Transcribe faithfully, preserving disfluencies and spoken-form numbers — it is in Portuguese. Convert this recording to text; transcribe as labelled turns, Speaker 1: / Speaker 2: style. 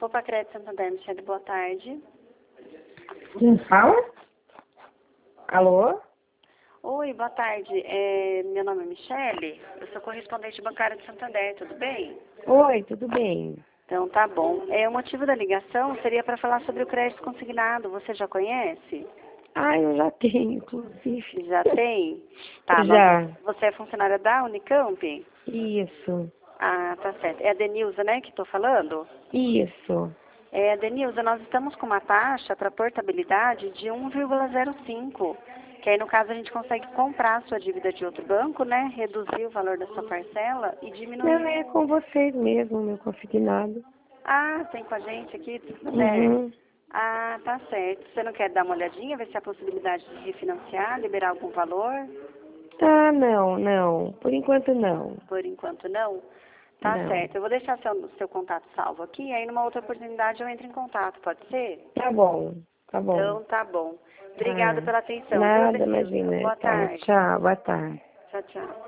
Speaker 1: Copa Crédito Santander, Michele, boa tarde.
Speaker 2: Quem fala? Alô?
Speaker 1: Oi, boa tarde. É, meu nome é Michele, eu sou correspondente bancária de Santander, tudo bem?
Speaker 2: Oi, tudo bem?
Speaker 1: Então tá bom. É, o motivo da ligação seria para falar sobre o crédito consignado, você já conhece?
Speaker 2: Ah, eu já tenho, inclusive.
Speaker 1: Já tem? Tá,
Speaker 2: Já.
Speaker 1: nós- você é funcionária da Unicamp?
Speaker 2: Isso,
Speaker 1: Ah, tá certo. É a Denilza, né, que estou falando?
Speaker 2: isso.
Speaker 1: É, Denilza, nós estamos com uma taxa para portabilidade de um vírgula zero cinco, que aí no caso a gente consegue comprar a sua dívida de outro banco, né, reduzir o valor da sua parcela e diminuir
Speaker 2: Não, é
Speaker 1: o...
Speaker 2: com vocês mesmo, meu consignado.
Speaker 1: Ah, tem com a gente aqui, né?
Speaker 2: Uhum.
Speaker 1: Ah, tá certo. Você não quer dar uma olhadinha, ver se há possibilidade de refinanciar, liberar algum valor?
Speaker 2: Ah, não, não. Por enquanto não.
Speaker 1: Por enquanto não? Tá
Speaker 2: Não.
Speaker 1: certo. Eu vou deixar seu, seu contato salvo aqui, aí numa outra oportunidade eu entro em contato, pode ser?
Speaker 2: Tá bom, tá bom.
Speaker 1: Então, tá bom. Obrigada
Speaker 2: Tá.
Speaker 1: pela atenção, viu,
Speaker 2: Nada,
Speaker 1: Denilza?
Speaker 2: imagina.
Speaker 1: Boa
Speaker 2: Tá,
Speaker 1: tarde.
Speaker 2: tchau, boa tarde.
Speaker 1: Tchau, tchau.